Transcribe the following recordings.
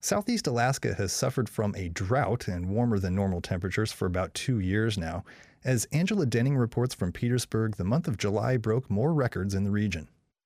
Southeast Alaska has suffered from a drought and warmer than normal temperatures for about 2 years now. As Angela Denning reports from Petersburg, the month of July broke more records in the region.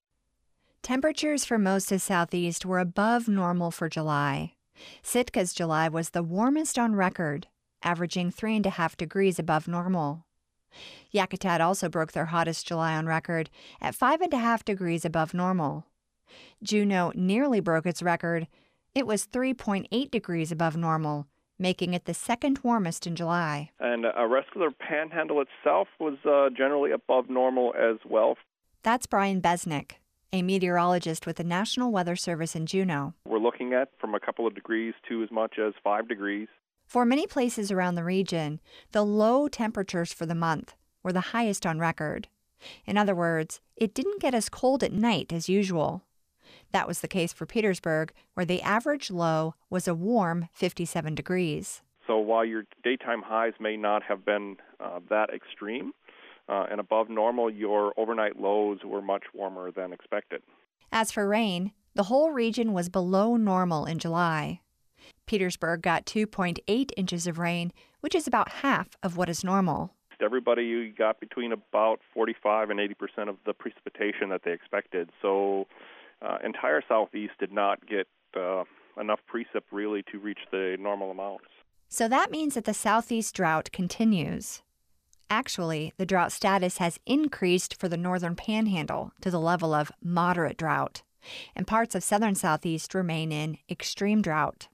Temperatures for most of Southeast were above normal for July. Sitka's July was the warmest on record, averaging 3.5 degrees above normal. Yakutat also broke their hottest July on record at 5.5 degrees above normal. Juneau nearly broke its record. It was 3.8 degrees above normal, making it the second warmest in July. And Rescular Panhandle itself was generally above normal as well. That's Brian Besnick, a meteorologist with the National Weather Service in Juneau. We're looking at from a couple of degrees to as much as 5 degrees. For many places around the region, the low temperatures for the month were the highest on record. In other words, it didn't get as cold at night as usual. That was the case for Petersburg, where the average low was a warm 57 degrees. So while your daytime highs may not have been that extreme and above normal, your overnight lows were much warmer than expected. As for rain, the whole region was below normal in July. Petersburg got 2.8 inches of rain, which is about half of what is normal. Everybody got between about 45 and 80% of the precipitation that they expected. So entire Southeast did not get enough precip really to reach the normal amounts. So that means that the Southeast drought continues. Actually, the drought status has increased for the northern panhandle to the level of moderate drought, and parts of southern Southeast remain in extreme drought.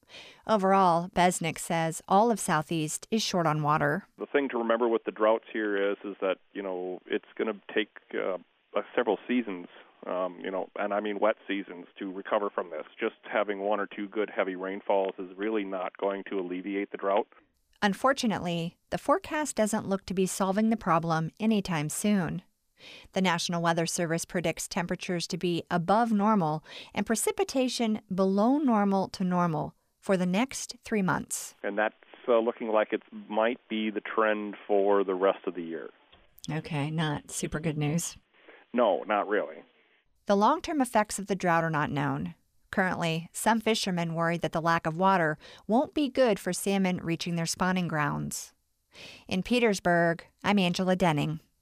Overall, Besnick says all of Southeast is short on water. The thing to remember with the droughts here is that, it's going to take several seasons, and I mean wet seasons, to recover from this. Just having one or two good heavy rainfalls is really not going to alleviate the drought. Unfortunately, the forecast doesn't look to be solving the problem anytime soon. The National Weather Service predicts temperatures to be above normal and precipitation below normal to normal for the next 3 months. And that's looking like it might be the trend for the rest of the year. Okay, not super good news. No, not really. The long-term effects of the drought are not known. Currently, some fishermen worry that the lack of water won't be good for salmon reaching their spawning grounds. In Petersburg, I'm Angela Denning.